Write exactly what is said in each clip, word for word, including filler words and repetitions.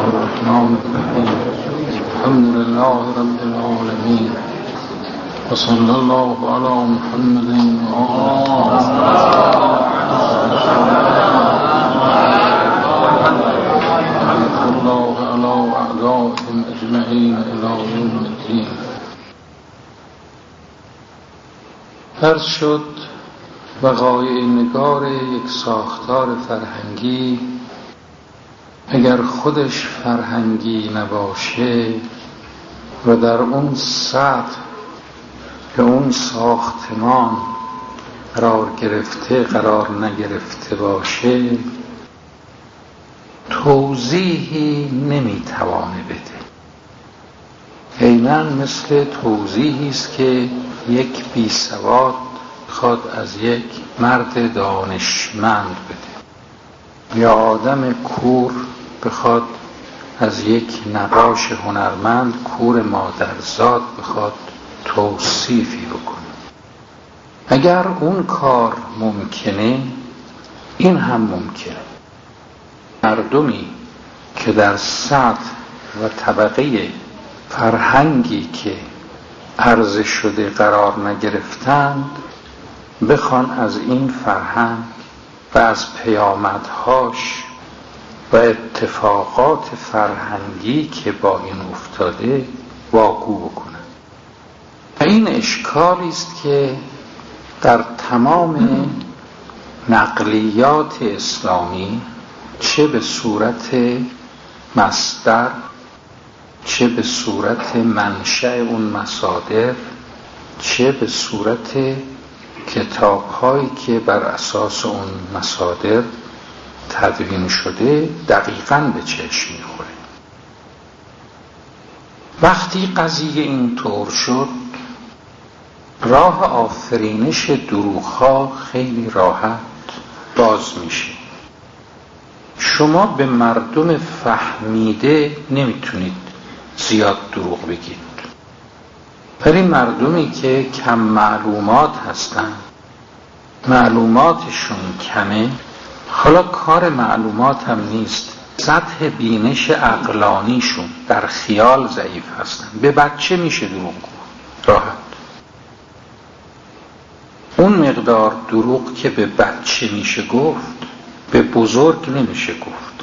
الرحمن الرحیم الحمد لله رب العالمین و صلی الله علی محمد و الله علی اعدائهم اجمعین الی یوم الدین. عرض شد وقایع نگار یک ساختار فرهنگی اگر خودش فرهنگی نباشه و در اون سطح که اون ساختمان قرار گرفته قرار نگرفته باشه توضیحی نمیتوانه بده. عیناً مثل توضیحی است که یک بیسواد بخواد از یک مرد دانشمند بده یا آدم کور بخواد از یک نقاش هنرمند کور مادرزاد بخواد توصیفی بکنه. اگر اون کار ممکنه این هم ممکنه. مردمی که در سطح و طبقه فرهنگی که عرضه شده قرار نگرفتند بخوان از این فرهنگ و از پیامدهاش و اتفاقات فرهنگی که با این افتاده واگو بکنن. این اشکالی است که در تمام نقلیات اسلامی چه به صورت مصدر چه به صورت منشأ اون مصادر چه به صورت کتاب‌هایی که بر اساس اون مصادر تدوین شده دقیقاً به چشم می‌خوره. وقتی قضیه این طور شد راه آفرینش دروغ‌ها خیلی راحت باز میشه. شما به مردم فهمیده نمیتونید زیاد دروغ بگید، ولی مردمی که کم معلومات هستن معلوماتشون کمه، حالا کار معلومات هم نیست، سطح بینش عقلانیشون در خیال ضعیف هستن، به بچه میشه دروغ گفت راحت. اون مقدار دروغ که به بچه میشه گفت به بزرگ نمیشه گفت.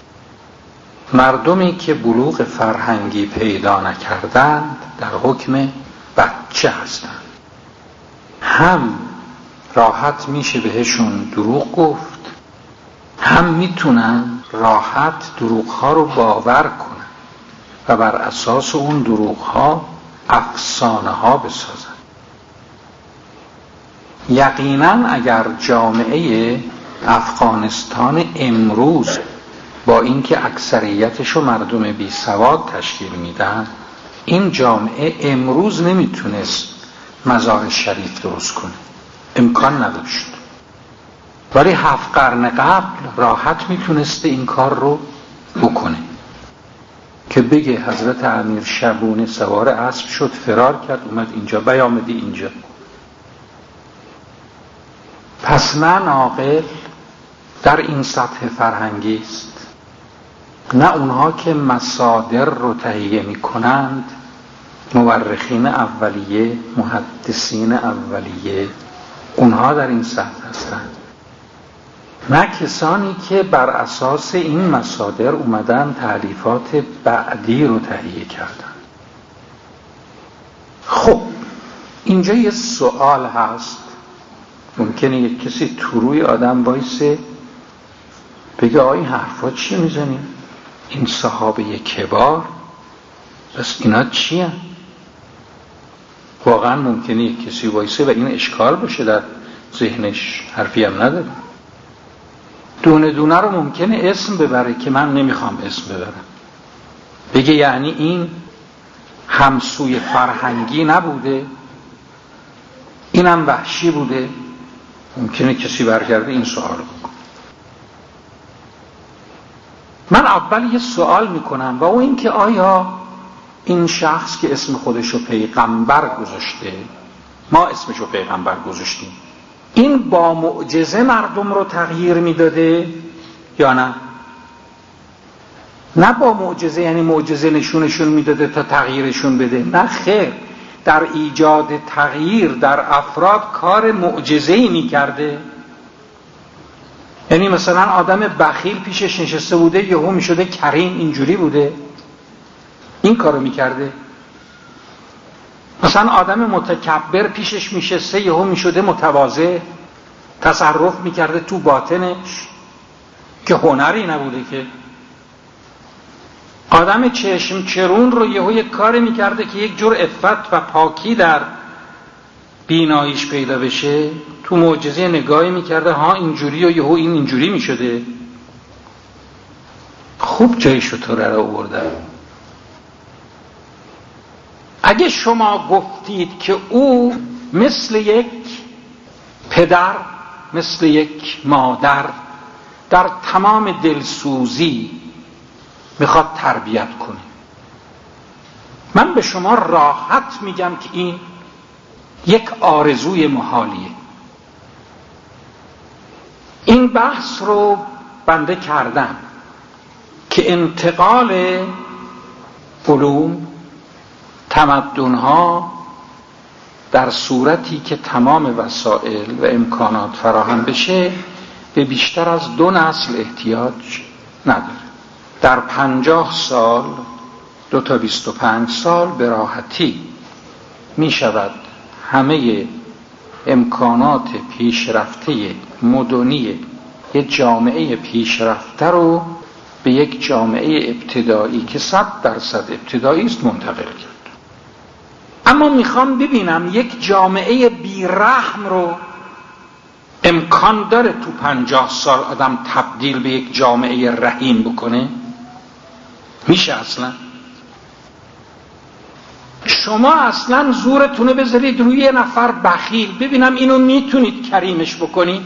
مردمی که بلوغ فرهنگی پیدا نکردند در حکم بچه هستند، هم راحت میشه بهشون دروغ گفت هم میتونن راحت دروغ‌ها رو باور کنن و بر اساس اون دروغ‌ها افسانه‌ها بسازن. یقیناً اگر جامعه افغانستان امروز با اینکه اکثریتشو مردم بی سواد تشکیل میدن، این جامعه امروز نمیتونست مزار شریف درست کنه، امکان نداشت، ولی هفت قرن قبل راحت میتونسته این کار رو بکنه که بگه حضرت امیر شبونه سوار اسب شد فرار کرد اومد اینجا بیامدی اینجا. پس نه عاقل در این سطح فرهنگی است، نه اونها که مصادر رو تهیه می کنند، مورخین اولیه، محدثین اولیه، اونها در این سطح هستند، نه کسانی که بر اساس این مصادر اومدن تالیفات بعدی رو تهیه کردن. خب اینجا یه سوال هست، ممکنه یک کسی تو روی آدم بایسه بگه آقا این حرفا چی میزنی؟ این صحابه کبار بس اینا چی هن؟ واقعا ممکنه یک کسی بایسه و این اشکال باشه در ذهنش، حرفی هم نداره. دونه دونه رو ممکنه اسم ببره که من نمیخوام اسم ببرم، بگه یعنی این همسوی فرهنگی نبوده، اینم وحشی بوده. ممکنه کسی برگرده این سوال بکنه. من اول یه سوال میکنم و اون این که آیا این شخص که اسم خودشو پیغمبر گذاشته، ما اسمشو پیغمبر گذاشتیم، این با معجزه مردم رو تغییر میداده یا نه؟ نه با معجزه، یعنی معجزه نشونشون میداده تا تغییرشون بده، نه خیر، در ایجاد تغییر در افراد کار معجزه‌ای میکرده. یعنی مثلا آدم بخیل پیشش نشسته بوده یهو میشده کریم، اینجوری بوده، این کارو میکرده. مثلا آدم متکبر پیشش میشسته یهو میشده متواضع، تصرف میکرده تو باطنش که هنری نبوده که. آدم چشم چرون رو یهو یک کاری میکرده که یک جور عفت و پاکی در بیناییش پیدا بشه، تو معجزه نگاهی میکرده ها اینجوری و یهو این اینجوری میشده. خوب جای شطوره رو آورده. اگه شما گفتید که او مثل یک پدر، مثل یک مادر در تمام دلسوزی میخواد تربیت کنه، من به شما راحت میگم که این یک آرزوی محالیه. این بحث رو بنده کردم که انتقال علوم، تمدن‌ها در صورتی که تمام وسایل و امکانات فراهم بشه به بیشتر از دو نسل احتیاج نداره. در پنجاه سال، دو تا بیست و پنج سال به راحتی می شود همه امکانات پیشرفته مدنی یک جامعه پیشرفته رو به یک جامعه ابتدایی که صد درصد ابتدایی است منتقل کرد. اما میخوام ببینم یک جامعه بیرحم رو امکان داره تو پنجاه سال آدم تبدیل به یک جامعه رحیم بکنه؟ میشه اصلا؟ شما اصلا زورتونه بذارید روی یه نفر بخیل، ببینم اینو میتونید کریمش بکنید؟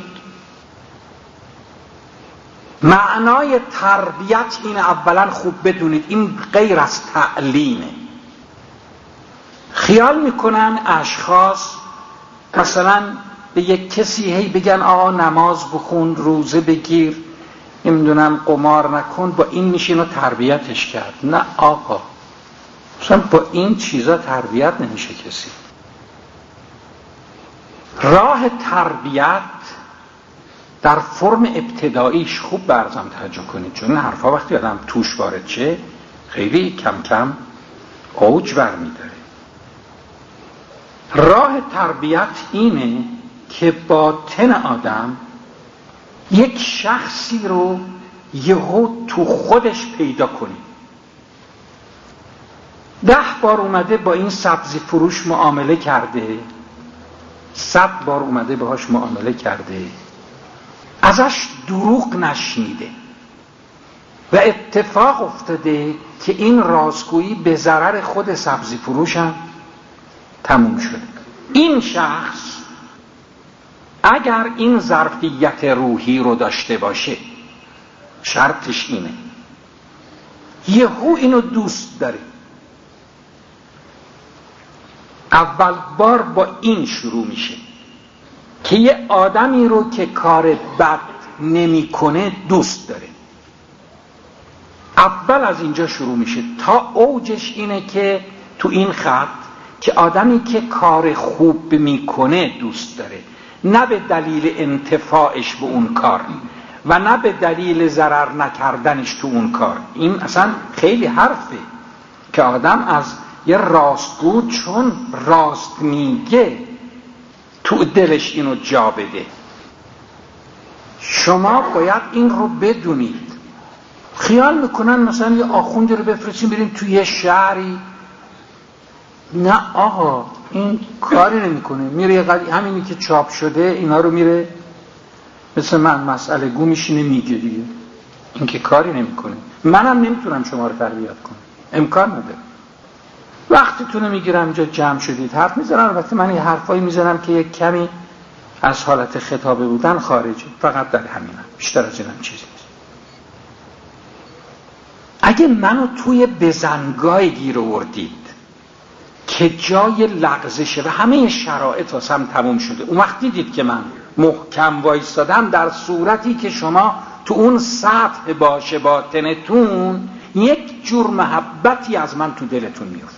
معنای تربیت این، اولا خوب بدونید این غیر از تعلیمه. خیال میکنن اشخاص مثلا به یک کسی هی بگن آقا نماز بخون، روزه بگیر، نمیدونم قمار نکن، با این میشه اینو تربیتش کرد. نه آقا، مثلا با این چیزا تربیت نمیشه کسی. راه تربیت در فرم ابتداییش خوب برزم توجه کنید، چون حرفا وقتی آدم توش وارد شه خیلی کم کم اوج برمیداره. راه تربیت اینه که باطن آدم یک شخصی رو یهو تو خودش پیدا کنی. ده بار اومده با این سبزی فروش معامله کرده، صد بار اومده باهاش معامله کرده، ازش دروغ نشنیده و اتفاق افتاده که این رازگویی به ضرر خود سبزی فروش هم تموم شده. این شخص اگر این ظرفیت روحی رو داشته باشه، شرطش اینه یهو اینو دوست داره. اول بار با این شروع میشه که یه آدمی رو که کار بد نمی کنه دوست داره. اول از اینجا شروع میشه تا اوجش اینه که تو این خط که آدمی که کار خوب میکنه دوست داره، نه به دلیل انتفاعش به اون کار و نه به دلیل ضرر نکردنش تو اون کار. این اصلا خیلی حرفه که آدم از یه راستگو چون راست میگه تو دلش اینو جا بده. شما باید این رو بدونید. خیال میکنن مثلا یه آخوندی رو بفرستیم بریم توی یه شهری، نه آقا این کاری نمیکنه، میره یه قضیه همینی که چاپ شده اینا رو میره مثل من مسئله گو میشینه میگه دیگه، این که کاری نمیکنه. منم نمیتونم شما رو تربیت کنم، امکان نداره. وقتتون رو میگیرم اینجا جمع شدید حرف میزنم، البته من یه حرفایی میزنم که یک کمی از حالت خطابه بودن خارجه، فقط در همینم، بیشتر از اینم چیزی نیست. اگه منو توی بزنگاه گیر آوردید که جای لغزشه و همه شرایط واسم تموم شده، اون وقت دیدید که من محکم وایستادم در صورتی که شما تو اون سطح باشه باطنتون یک جور محبتی از من تو دلتون میفته.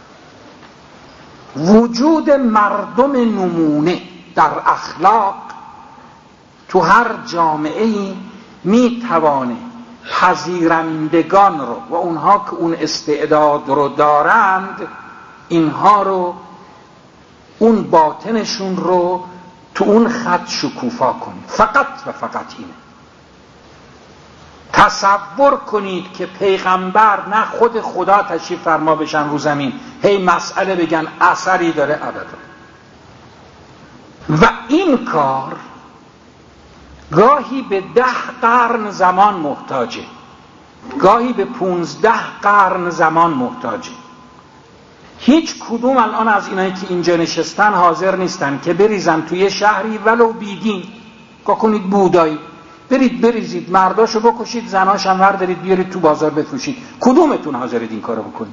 وجود مردم نمونه در اخلاق تو هر جامعه‌ای میتوانه پذیرندگان رو و اونها که اون استعداد رو دارند اینها رو، اون باطنشون رو تو اون خط شکوفا کنید. فقط و فقط اینه. تصور کنید که پیغمبر نه خود خدا تشریف فرما بشن رو زمین هی مسئله بگن اثری داره، ابدا. و این کار گاهی به ده قرن زمان محتاجه، گاهی به پونزده قرن زمان محتاجه. هیچ کدوم الان از اینایی که اینجا نشستن حاضر نیستن که بریزن توی شهری ولو بیدین، که کنید بودایی، برید بریزید مرداشو بکشید، زناش هم وردارید بیارید تو بازار بفروشید. کدومتون حاضرید این کارو بکنید؟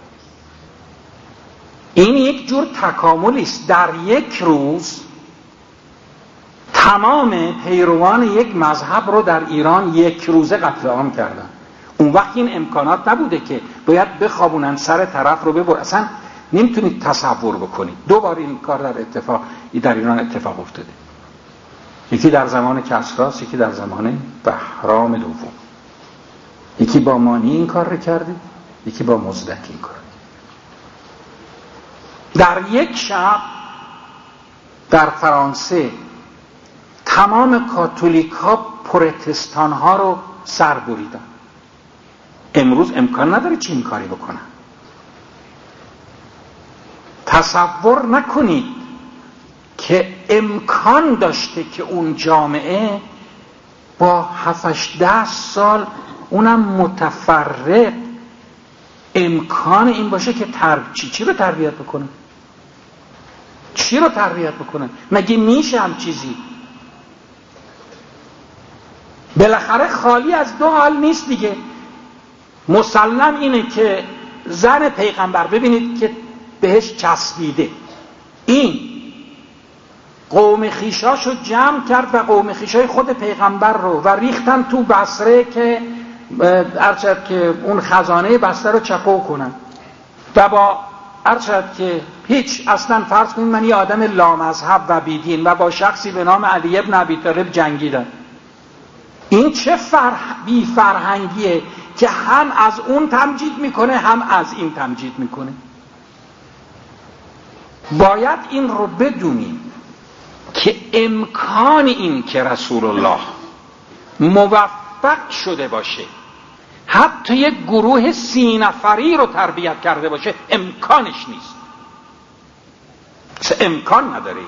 این یک جور تکاملی است. در یک روز تمام پیروان یک مذهب رو در ایران یک روزه قتل عام کردن. اون وقت این امکانات نبوده که باید بخوابونن سر طرف رو ببر. اصلا نمیتونید تصور بکنید. دو بار این کار در اتفاق در ایران اتفاق افتاده. یکی در زمان کسراست، یکی در زمان بهرام دوم. یکی با مانی این کار رو کرده، یکی با مزدک این کار. در یک شب در فرانسه تمام کاتولیک ها پروتستان ها رو سر بریدن. امروز امکان نداره چنین کاری بکنن. تصور نکنید که امکان داشته که اون جامعه با هفتش ده سال اونم متفرق امکان این باشه که تر... چی چی رو تربیت بکنن؟ چی رو تربیت بکنن؟ مگه میشه هم چیزی؟ بالاخره خالی از دو حال نیست دیگه. مسلم اینه که زن پیغمبر ببینید که بهش چسبیده، این قوم خیشاشو جمع کرد و قوم خیشای خود پیغمبر رو و ریختن تو بصره که ارشد که اون خزانه بصره رو چپو کنن و با ارشد که هیچ اصلا فرض کنید من یه آدم لامذهب و بیدین و با شخصی به نام علی ابن ابی طالب جنگیدم. این چه فرح بی فرهنگیه که هم از اون تمجید میکنه هم از این تمجید میکنه. باید این رو بدونیم که امکان این که رسول الله موفق شده باشه حتی یک گروه سی نفری رو تربیت کرده باشه امکانش نیست. امکان نداره.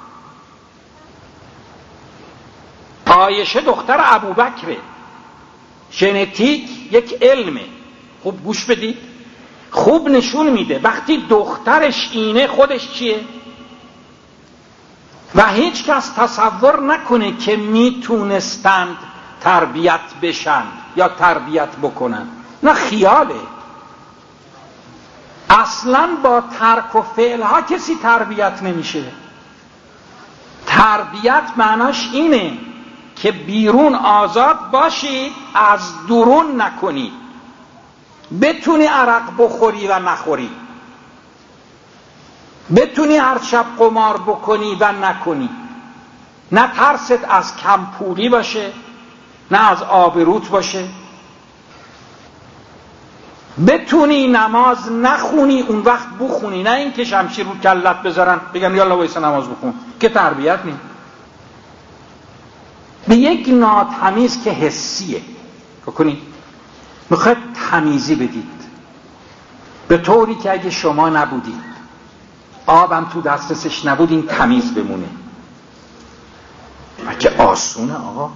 عایشه دختر ابوبکر، ژنتیک یک علمه. خوب گوش بدید، خوب نشون میده وقتی دخترش اینه خودش چیه. و هیچ کس تصور نکنه که میتونستند تربیت بشن یا تربیت بکنن. نه، خیاله. اصلا با ترک و فعلها کسی تربیت نمیشه. تربیت معناش اینه که بیرون آزاد باشی، از درون نکنی، بتونی عرق بخوری و نخوری، بتونی هر شب قمار بکنی و نکنی، نه ترست از کم پولی باشه نه از آبروت باشه، بتونی نماز نخونی اون وقت بخونی، نه این که شمشیر رو کلت بذارن بگن یالا وایسا نماز بخون، که تربیت نیست. به یک ناتمیز که حسیه بکنید، میخواید تمیزی بدید به طوری که اگه شما نبودید، آبم تو دسترسش نبود، این تمیز بمونه. بچه آسونه آقا.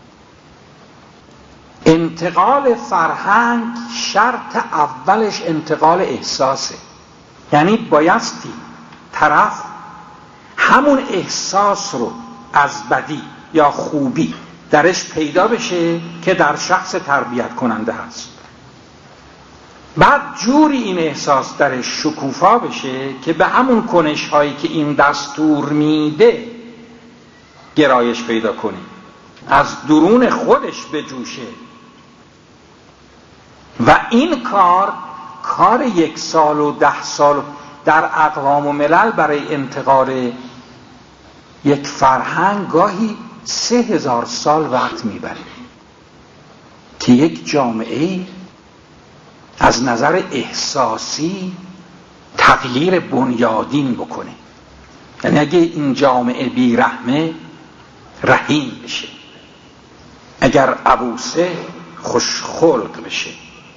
انتقال فرهنگ شرط اولش انتقال احساسه. یعنی بایستی طرف همون احساس رو از بدی یا خوبی درش پیدا بشه که در شخص تربیت کننده هست. بعد جوری این احساس درش شکوفا بشه که به همون کنش هایی که این دستور میده گرایش پیدا کنه، از درون خودش بجوشه و و این کار کار یک سال و ده سال در اقوام و ملل برای انتقال یک فرهنگ گاهی سه هزار سال وقت میبره که یک جامعه از نظر احساسی تغییر بنیادین بکنه. یعنی اگه این جامعه بیرحمه رحیم بشه، اگر عبوسه خوشخلق بشه،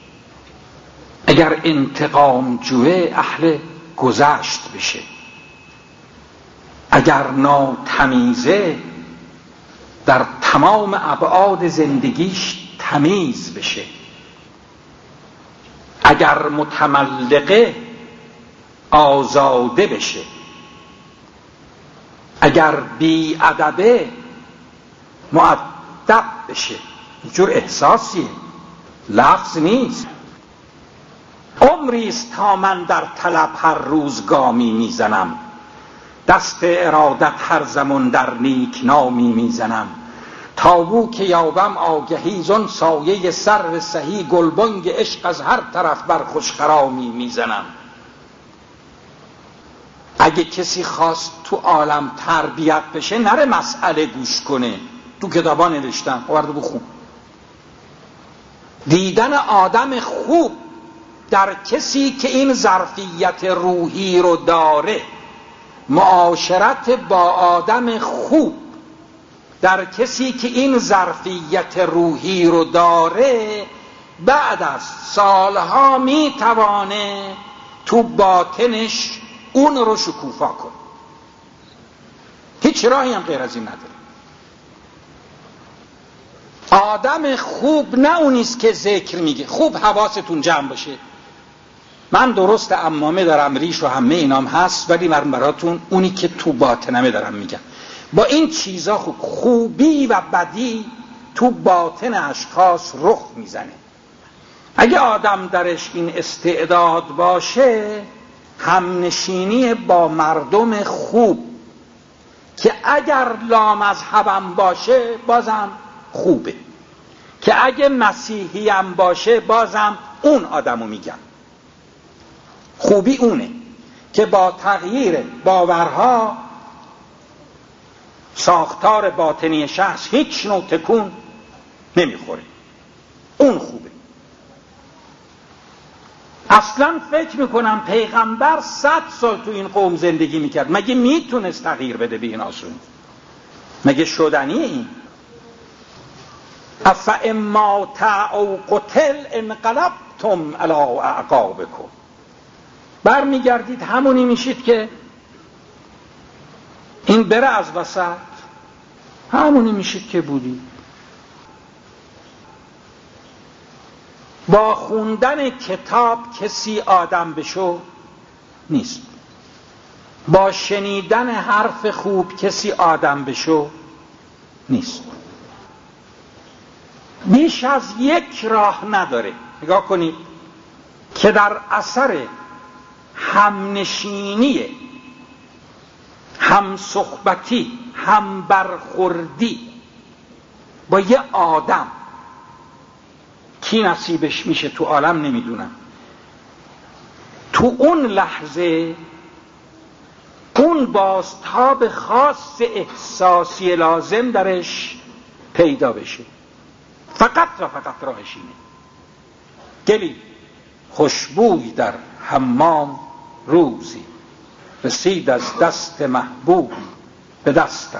اگر انتقام جوه اهل گذشت بشه، اگر ناتمیزه در تمام ابعاد زندگیش تمیز بشه، اگر متملقه آزاده بشه، اگر بی ادبه مؤدب بشه. اینجور احساسیه، لفظ نیست. عمریست تا من در طلب هر روز گامی میزنم، دست ارادت هر زمان در نیک نامی میزنم، تا بو که یابم آگهی زن سایه سر سهی، گلبانگ عشق از هر طرف بر خوشخرامی میزنم. اگه کسی خواست تو عالم تربیت بشه نره مسئله گوش کنه، تو کتابا نوشتن آورده بخون. دیدن آدم خوب در کسی که این ظرفیت روحی رو داره، معاشرت با آدم خوب در کسی که این ظرفیت روحی رو داره، بعد از سالها میتوانه تو باطنش اون رو شکوفا کنه. هیچ راهی هم غیر از این نداره. آدم خوب نه اونیست که ذکر میگه. خوب حواستون جمع باشه، من درست عمامه دارم، ریش و همه اینام هست، ولی من براتون اونی که تو باطنمه دارم میگم. با این چیزا خوب خوبی و بدی تو باطن اشخاص رخ میزنه. اگه آدم درش این استعداد باشه، همنشینی با مردم خوب که اگر لامذهبم باشه بازم خوبه، که اگه مسیحی هم باشه بازم اون آدمو میگم. خوبی اونه که با تغییر باورها ساختار باطنی شخص هیچ نوع تکون نمیخوره. اون خوبه. اصلا فکر میکنم پیغمبر صد سال تو این قوم زندگی میکرد، مگه میتونست تغییر بده به این آسونی؟ مگه شدنی این؟ افاما او قتل انقلبتم علی اعقابکم، بر میگردید همونی میشید که این بره از وسط، همونی میشید که بودید. با خوندن کتاب کسی آدم بشو نیست، با شنیدن حرف خوب کسی آدم بشو نیست. بیش از یک راه نداره. نگاه کنید که در اثر همنشینی، هم صحبتی، هم برخوردی با یه آدم کی نصیبش میشه تو عالم نمیدونم، تو اون لحظه اون بازتاب خاص احساسی لازم درش پیدا بشه. فقط و فقط راهش اینه. گلی خوشبوی در حمام روزی، رسید از دست محبوب به دستم،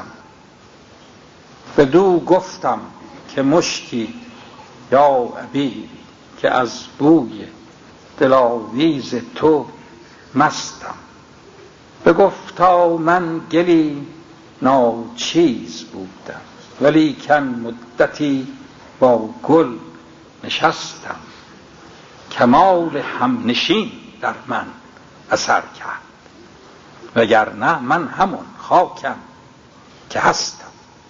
بدو گفتم که مشکی یا عبیری، که از بوی دلاویز تو مستم. بگفتا من گلی ناچیز بودم، ولیکن مدتی با گل نشستم. کمال همنشین در من اثر کرد، وگرنه من همون خاکم که هستم.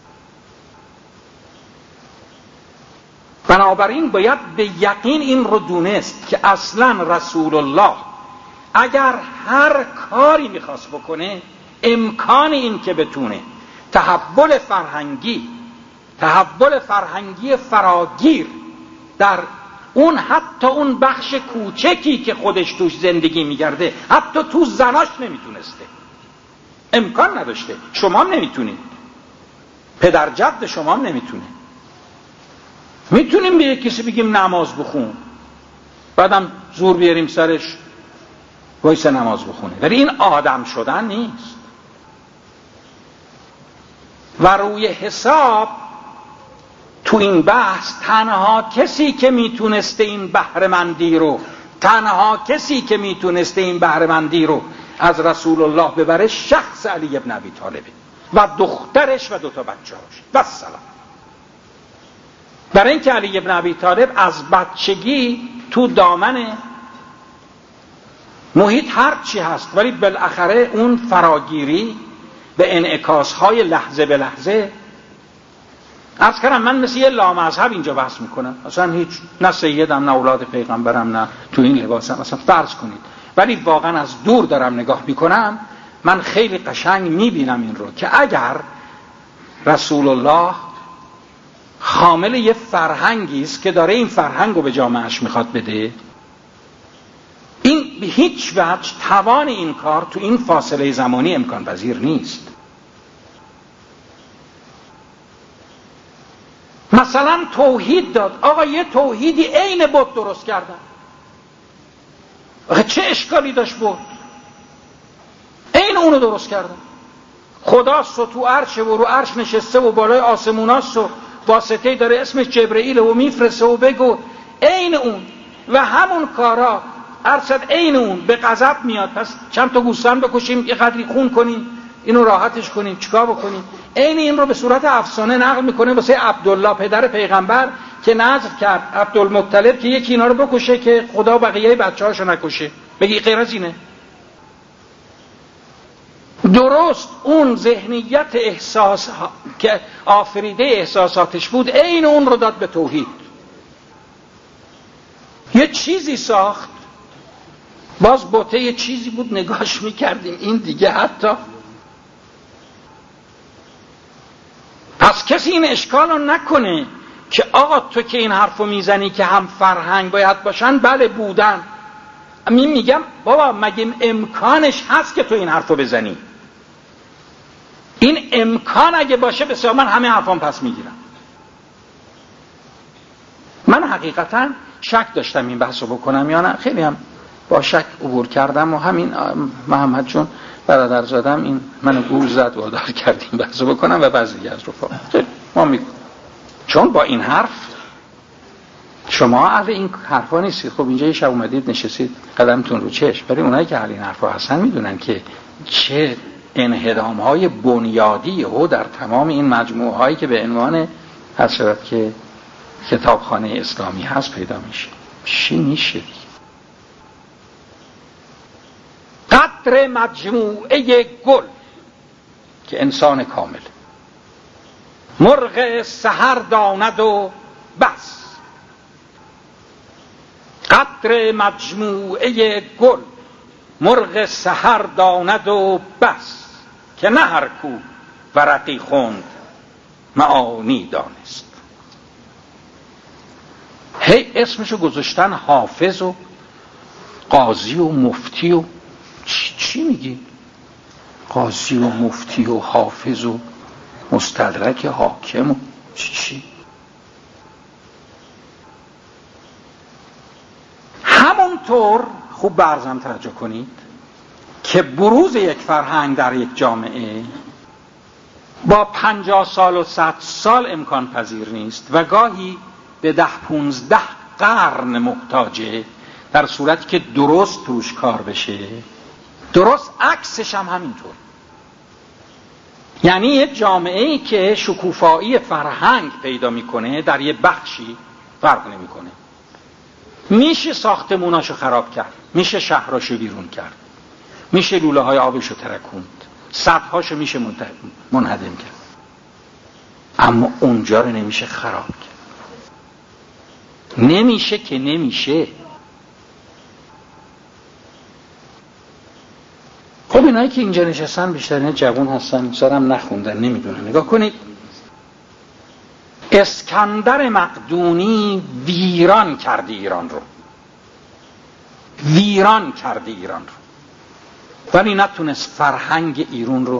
بنابراین باید به یقین این رو دونست که اصلا رسول الله اگر هر کاری میخواست بکنه، امکان این که بتونه تحول فرهنگی تحول فرهنگی فراگیر در اون حتی اون بخش کوچکی که خودش توش زندگی می‌کرده حتی تو زناش نمیتونسته، امکان نداشته. شما هم نمیتونید، پدر جد شما هم نمیتونه. میتونیم به یک کسی بگیم نماز بخون، بعدم زور بیاریم سرش وایس نماز بخونه، ولی این آدم شدن نیست. و روی حساب تو این بحث تنها کسی که میتونسته این بهره‌مندی رو تنها کسی که میتونسته این بهره‌مندی رو از رسول الله ببره شخص علی ابن ابی طالبه و دخترش و دوتا بچه‌هاش و سلام. برای اینکه علی ابن ابی طالب از بچگی تو دامن محیط هر چی هست، ولی بالاخره اون فراگیری به انعکاس‌های لحظه به لحظه. عرض کردم من مثل یه لامذهب اینجا بحث میکنم، اصلا هیچ نه سیدم نه اولاد پیغمبرم نه تو این لباسم، اصلا فرض کنید، ولی واقعا از دور دارم نگاه میکنم، من خیلی قشنگ میبینم این رو که اگر رسول الله حامل یه فرهنگی است که داره این فرهنگ رو به جامعهش میخواد بده، این به هیچ وجه توان این کار تو این فاصله زمانی امکان پذیر نیست. مثلا توحید داد، آقا یه توحیدی عین بت درست کردن، آقا چه اشکالی داشت بت؟ عین اونو درست کردن. خداست و تو عرشه و رو عرش نشسته و بالای آسموناست و واسطه‌ای داره اسمش جبرئیل و میفرسته و بگو عین اون و همون کارا ارشد عین اون به غضب میاد. پس چند تا گوسفند بکشیم، یه قدری خون کنیم، اینو راحتش کنیم، چیکار بکنیم؟ عین این رو به صورت افسانه نقل میکنه واسه عبدالله پدر پیغمبر که نذر کرد عبدالمطلب که یکی اینا رو بکشه که خدا بقیه بچه‌هاشو نکشه. بگی غیر از اینه؟ درست اون ذهنیت احساس که آفریده احساساتش بود عین اون رو داد به توحید. یه چیزی ساخت، باز بوته یه چیزی بود نگاش میکردیم این دیگه حتی. پس کسی این اشکال رو نکنه که آقا تو که این حرف رو میزنی که هم فرهنگ باید باشن، بله بودن. می میگم بابا مگه امکانش هست که تو این حرف رو بزنی؟ این امکان اگه باشه بسیار من همه حرفان پس میگیرم. من حقیقتا شک داشتم این بحث رو بکنم یا نه، خیلی هم با شک عبور کردم و همین محمد جون برادرزادم این منو گول زد وادار کرد این بحث رو بکنم و بعضی دیگه از رفاق ما میگم چون با این حرف شما اهل این حرفا نیستید. خب اینجا یه شب اومدید نشستید قدمتون رو چشم، ولی اونایی که اهل این حرفا هستن میدونن که چه انهدام‌های بنیادی و در تمام این مجموعه هایی که به عنوان حضرت که کتابخانه اسلامی هست پیدا میشه. چی میشه؟ قدر مجموعه گل که انسان کامل، مرغ سحر داند و بس. قدر مجموعه گل، مرغ سحر داند و بس، که نه هر کو ورقی خوند معانی دانست. هی اسمشو گذاشتن حافظ و قاضی و مفتی و چی, چی میگی؟ قاضی و مفتی و حافظ و مستدرک حاکم و چی چی؟ همونطور خوب برزم توجه کنید که بروز یک فرهنگ در یک جامعه با پنجاه سال و صد سال امکان پذیر نیست و گاهی به ده پونزده قرن محتاجه در صورتی که درست توش کار بشه. درست عکسش هم همینطور. یعنی یه جامعه‌ای که شکوفایی فرهنگ پیدا میکنه در یه بخشی فرق نمیکنه. میشه ساختموناشو خراب کرد، میشه شهراشو بیرون کرد، میشه لوله های آبشو ترکوند، سدهاشو میشه منهدم کرد، اما اونجا رو نمیشه خراب کرد. نمیشه که نمیشه. خب اینایی که اینجا نشستن بیشترین جوان هستن، سرم نخوندن، نمیدونن. نگاه کنید اسکندر مقدونی ویران کرد ایران رو، ویران کرد ایران رو، ولی نتونست فرهنگ ایران رو،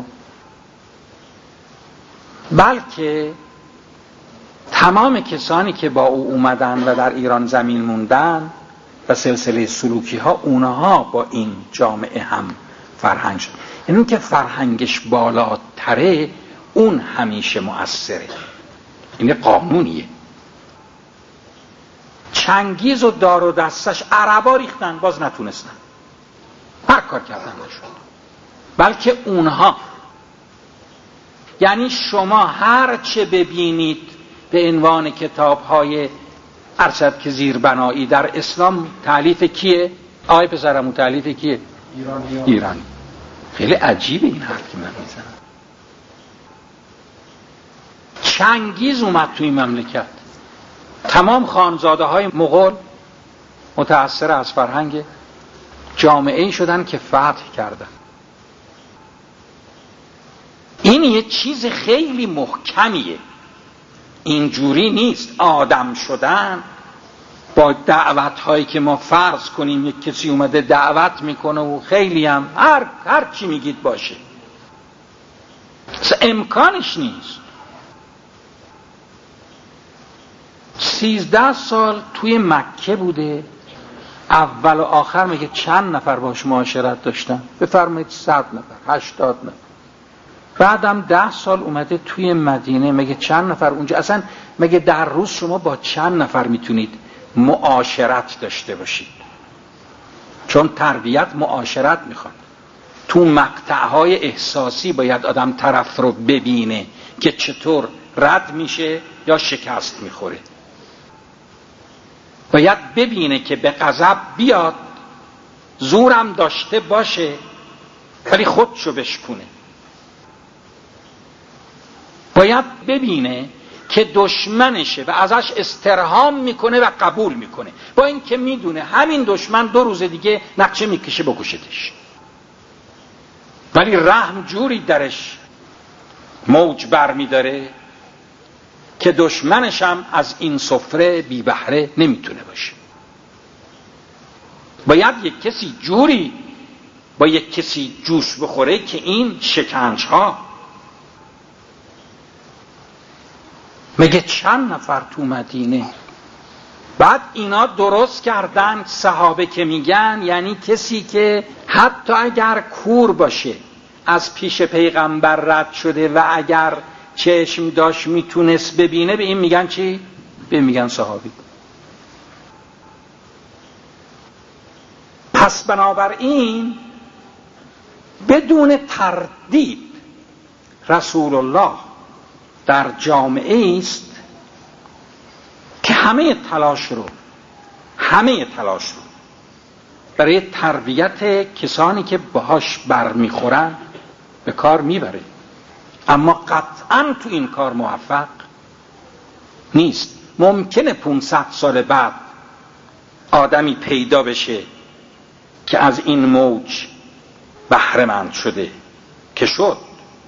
بلکه تمام کسانی که با او اومدن و در ایران زمین موندن و سلسله سلوکی ها، اونها با این جامعه هم فرهنگ شد. یعنی اون که فرهنگش بالاتره اون همیشه مؤثره. این قانونیه. چنگیز و دار و دستش عربا ریختن، باز نتونستن، هر کار کردن نشد، بلکه اونها. یعنی شما هر چه ببینید به عنوان کتاب‌های ارشد که زیربنایی در اسلام تألیف کیه؟ آی پسرمو تألیف کیه؟ ایرانی. ایرانی. خیلی عجیبه این حرف که من میزنم. چنگیز اومد توی مملکت، تمام خانزاده های مغول متأثر از فرهنگ جامعه‌ای شدن که فتح کردن. این یه چیز خیلی محکمیه، اینجوری نیست آدم شدن با دعوت هایی که ما فرض کنیم یک کسی اومده دعوت میکنه و خیلی هم هر, هر چی میگید باشه، امکانش نیست. سیزده سال توی مکه بوده، اول و آخر میگه چند نفر باش معاشرت داشتن؟ بفرمایید صد نفر، هشتاد نفر. بعدم ده سال اومده توی مدینه، میگه چند نفر اونجا؟ اصلا میگه در روز شما با چند نفر میتونید معاشرت داشته باشید؟ چون تربیت معاشرت میخواد. تو مقطعهای احساسی باید آدم طرف رو ببینه که چطور رد میشه یا شکست میخوره. باید ببینه که به غضب بیاد، زورم داشته باشه ولی خودشو بشکونه. باید ببینه که دشمنشه و ازش استرهام میکنه و قبول میکنه، با این که میدونه همین دشمن دو روز دیگه نقشه میکشه بکشتش، ولی رحم جوری درش موج بر میداره که دشمنش هم از این سفره بی بهره نمیتونه باشه. باید یک کسی جوری با یک کسی جوش بخوره که این شکنج ها. مگه چند نفر تو مدینه؟ بعد اینا درست کردن، صحابه که میگن یعنی کسی که حتی اگر کور باشه از پیش پیغمبر رد شده و اگر چشم داشت میتونست ببینه، به این میگن چی؟ به این میگن صحابی. پس بنابراین بدون تردید رسول الله در جامعه است که همه تلاش رو همه تلاش رو برای تربیت کسانی که باهاش برمیخورن به کار میبره، اما قطعاً تو این کار موفق نیست. ممکنه پانصد سال بعد آدمی پیدا بشه که از این موج بهره مند شده، که شد.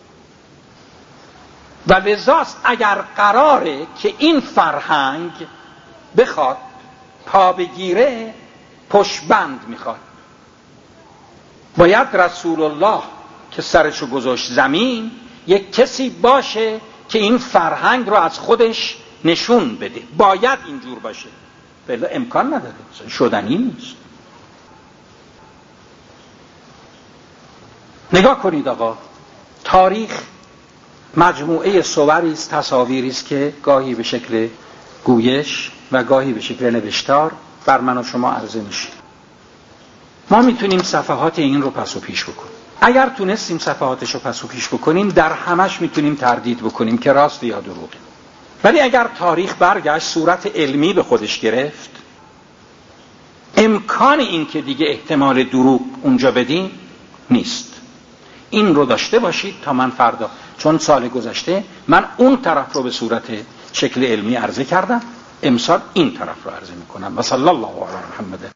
و لذاست اگر قراره که این فرهنگ بخواد پا بگیره، پشتبند میخواد. باید رسول الله که سرشو گذاشت زمین یک کسی باشه که این فرهنگ رو از خودش نشون بده. باید اینجور باشه، بلا امکان نداره، شدنی نیست. نگاه کنید آقا، تاریخ مجموعه صوری است، تصاویری است که گاهی به شکل گویش و گاهی به شکل نوشتار بر من و شما عرضه میشه. ما میتونیم صفحات این رو پس و پیش بکنیم. اگر تونستیم صفحاتش رو پس و پیش بکنیم، در همش میتونیم تردید بکنیم که راست یا دروغه. ولی اگر تاریخ برگشت صورت علمی به خودش گرفت، امکان این که دیگه احتمال دروغ اونجا بدیم نیست. این رو داشته باشید تا من فردا، چون سال گذشته من اون طرف رو به صورت شکل علمی عرضه کردم، امسال این طرف رو عرضه میکنم. و صلی الله علی محمد.